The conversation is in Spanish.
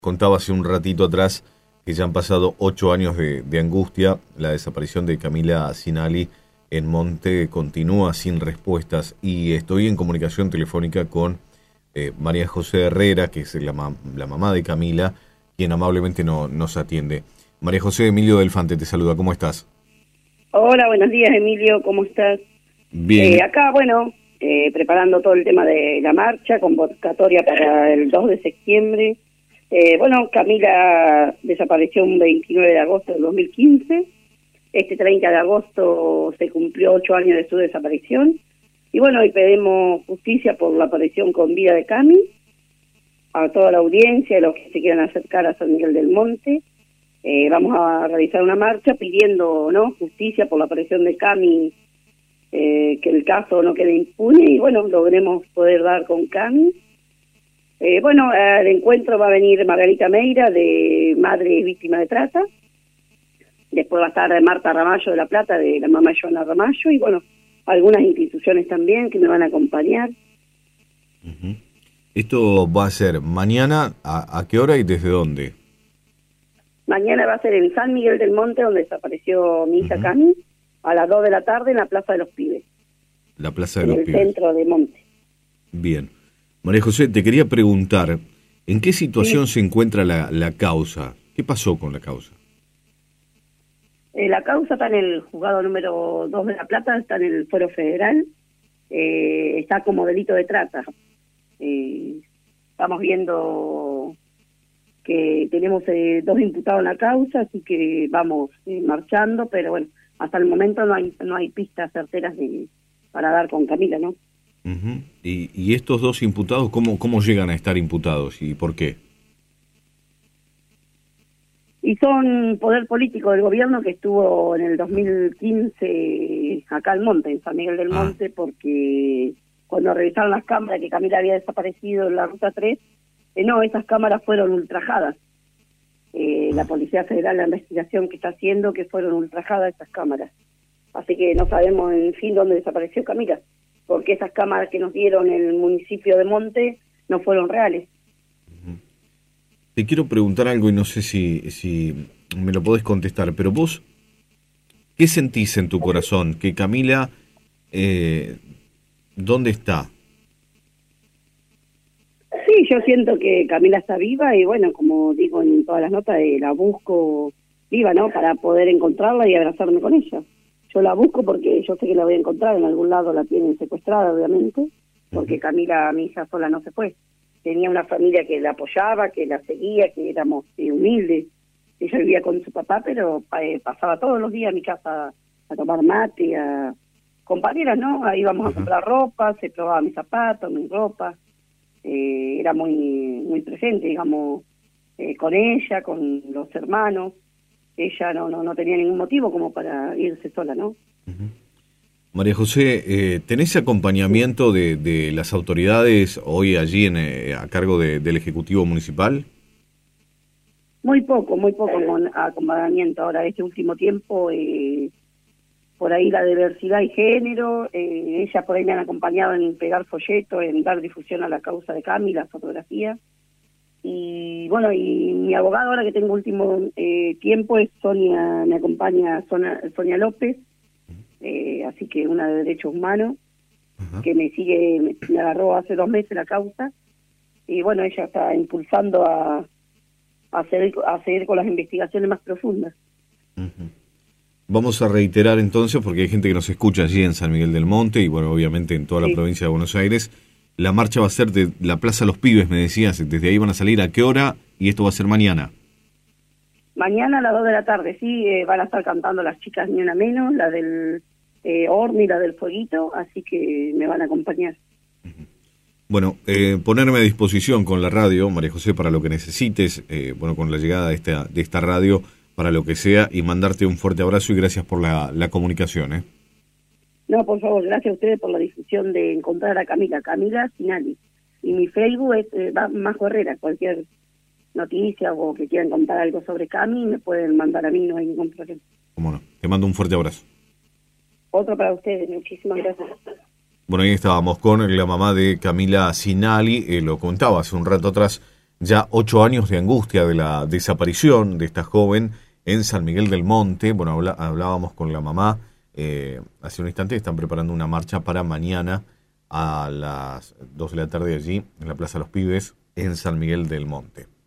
Contaba hace un ratito atrás que ya han pasado 8 años de angustia. La desaparición de Camila Cinali en Monte continúa sin respuestas y estoy en comunicación telefónica con María José Herrera, que es la mamá de Camila, quien amablemente nos atiende. María José, Emilio Delfante te saluda, ¿cómo estás? Hola, buenos días, Emilio, ¿cómo estás? Bien. Acá, preparando todo el tema de la marcha, convocatoria para el 2 de septiembre. Camila desapareció un 29 de agosto del 2015. Este 30 de agosto se cumplió 8 años de su desaparición. Y hoy pedimos justicia por la aparición con vida de Cami, a toda la audiencia, a los que se quieran acercar a San Miguel del Monte. Vamos a realizar una marcha pidiendo justicia por la aparición de Cami, que el caso no quede impune y logremos poder dar con Cami. Al encuentro va a venir Margarita Meira, de Madre Víctima de Trata. Después va a estar Marta Ramallo de La Plata, de la mamá Joana Ramallo, y algunas instituciones también que me van a acompañar. Uh-huh. ¿Esto va a ser mañana? ¿A qué hora y desde dónde? Mañana va a ser en San Miguel del Monte, donde desapareció mi hija Cami, a las 2 de la tarde en la Plaza de los Pibes. La Plaza de los Pibes. En el centro de Monte. Bien. María José, te quería preguntar, ¿en qué situación se encuentra la causa? ¿Qué pasó con la causa? La causa está en el juzgado número 2 de La Plata, está en el fuero federal, está como delito de trata. Estamos viendo que tenemos 2 imputados en la causa, así que vamos marchando, pero hasta el momento no hay pistas certeras para dar con Camila, ¿no? Uh-huh. ¿Y estos 2 imputados, cómo llegan a estar imputados y por qué? Y son poder político del gobierno que estuvo en el 2015 acá al Monte, en San Miguel del Monte, porque cuando revisaron las cámaras que Camila había desaparecido en la Ruta 3, esas cámaras fueron ultrajadas. La Policía Federal, la investigación que está haciendo, que fueron ultrajadas esas cámaras. Así que no sabemos, en fin, dónde desapareció Camila, porque esas cámaras que nos dieron en el municipio de Monte no fueron reales. Te quiero preguntar algo y no sé si me lo podés contestar, pero vos, ¿qué sentís en tu corazón? Que Camila, ¿dónde está? Sí, yo siento que Camila está viva y como digo en todas las notas, la busco viva, ¿no? Para poder encontrarla y abrazarme con ella. Yo la busco porque yo sé que la voy a encontrar, en algún lado la tienen secuestrada, obviamente, porque Camila, mi hija, sola no se fue. Tenía una familia que la apoyaba, que la seguía, que éramos humildes. Ella vivía con su papá, pero pasaba todos los días a mi casa a tomar mate, a compañeras, ¿no? Ahí íbamos a comprar ropa, se probaba mis zapatos, mi ropa. Era muy presente, digamos, con ella, con los hermanos. Ella no tenía ningún motivo como para irse sola, ¿no? Uh-huh. María José, ¿tenés acompañamiento de las autoridades hoy allí a cargo del Ejecutivo Municipal? Muy poco con acompañamiento. Ahora, este último tiempo, por ahí la diversidad y género, ellas por ahí me han acompañado en pegar folletos, en dar difusión a la causa de Cami, la fotografía. Y y mi abogado ahora que tengo último tiempo es Sonia, me acompaña Sonia López, así que una de Derechos Humanos, que me agarró hace 2 meses la causa, y ella está impulsando a seguir con las investigaciones más profundas. Uh-huh. Vamos a reiterar entonces, porque hay gente que nos escucha allí en San Miguel del Monte y obviamente en toda la provincia de Buenos Aires. La marcha va a ser de la Plaza Los Pibes, me decías, desde ahí van a salir, ¿a qué hora? Y esto va a ser mañana. Mañana a las 2 de la tarde, sí, van a estar cantando las chicas Ni Una Menos, la del Horno y la del Fueguito, así que me van a acompañar. Ponerme a disposición con la radio, María José, para lo que necesites, con la llegada de esta radio, para lo que sea, y mandarte un fuerte abrazo y gracias por la comunicación. No, por favor, gracias a ustedes por la difusión de encontrar a Camila Cinali. Y mi Facebook es Majo Herrera. Cualquier noticia o que quieran contar algo sobre Cami, me pueden mandar a mí, no hay ningún problema. Cómo no, te mando un fuerte abrazo. Otro para ustedes, muchísimas gracias. Bueno, ahí estábamos con la mamá de Camila Cinali, lo contaba hace un rato atrás, ya 8 años de angustia de la desaparición de esta joven en San Miguel del Monte. Bueno, hablábamos con la mamá hace un instante. Están preparando una marcha para mañana a las 2 de la tarde allí en la Plaza Los Pibes en San Miguel del Monte.